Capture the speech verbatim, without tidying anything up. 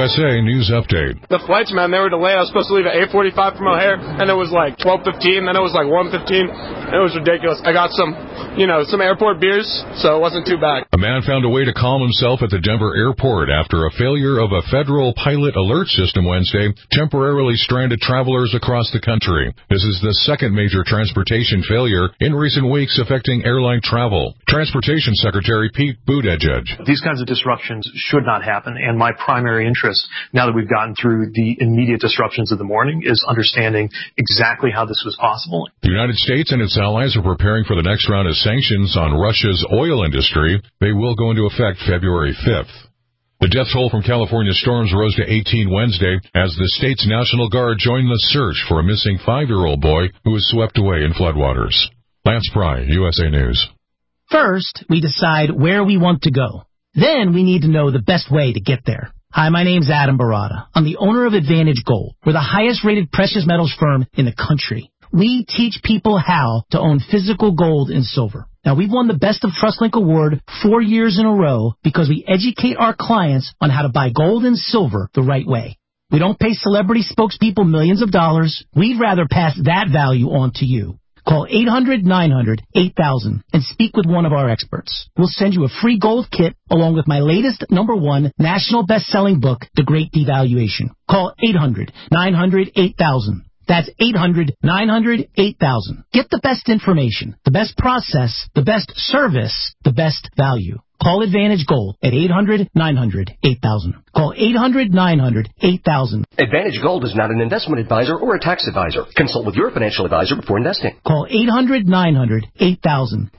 S A News Update. The flights, man, they were delayed. I was supposed to leave at eight forty-five from O'Hare, and it was like twelve fifteen, then it was like one fifteen. It was ridiculous. I got some, you know, some airport beers, so it wasn't too bad. A man found a way to calm himself at the Denver airport after a failure of a federal pilot alert system Wednesday temporarily stranded travelers across the country. This is the second major transportation failure in recent weeks affecting airline travel. Transportation Secretary Pete Buttigieg. These kinds of disruptions should not happen, and my primary interest, now that we've gotten through the immediate disruptions of the morning, is understanding exactly how this was possible. The United States and its allies are preparing for the next round of sanctions on Russia's oil industry. They will go into effect February fifth. The death toll from California storms rose to eighteen Wednesday as the state's National Guard joined the search for a missing five-year-old boy who was swept away in floodwaters. Lance Pry, U S A News. First, we decide where we want to go. Then we need to know the best way to get there. Hi, my name's Adam Barada. I'm the owner of Advantage Gold. We're the highest-rated precious metals firm in the country. We teach people how to own physical gold and silver. Now, we've won the Best of TrustLink Award four years in a row because we educate our clients on how to buy gold and silver the right way. We don't pay celebrity spokespeople millions of dollars. We'd rather pass that value on to you. Call eight hundred nine hundred eight thousand and speak with one of our experts. We'll send you a free gold kit along with my latest number one national best-selling book, The Great Devaluation. Call eight hundred nine hundred eight thousand. That's eight hundred nine hundred eight thousand. Get the best information, the best process, the best service, the best value. Call Advantage Gold at eight hundred nine hundred eight thousand. Call eight hundred nine hundred eight thousand. Advantage Gold is not an investment advisor or a tax advisor. Consult with your financial advisor before investing. Call eight hundred nine hundred eight thousand.